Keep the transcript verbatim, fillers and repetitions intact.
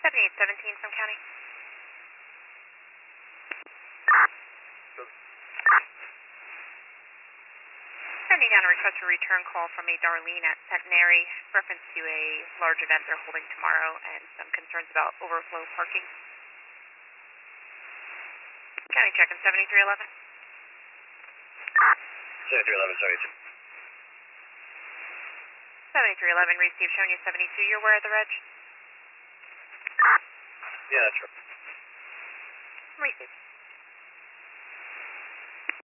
seventy-eight seventeen from county. Sending down a request for return call from a Darlene at Centenary, reference to a large event they're holding tomorrow and some concerns about overflow parking. County checking seventy-three eleven. seventy-three eleven, seventy-two. seventy-three eleven, received showing you seventy-two. You're aware of the reg? Yeah, that's right. Received.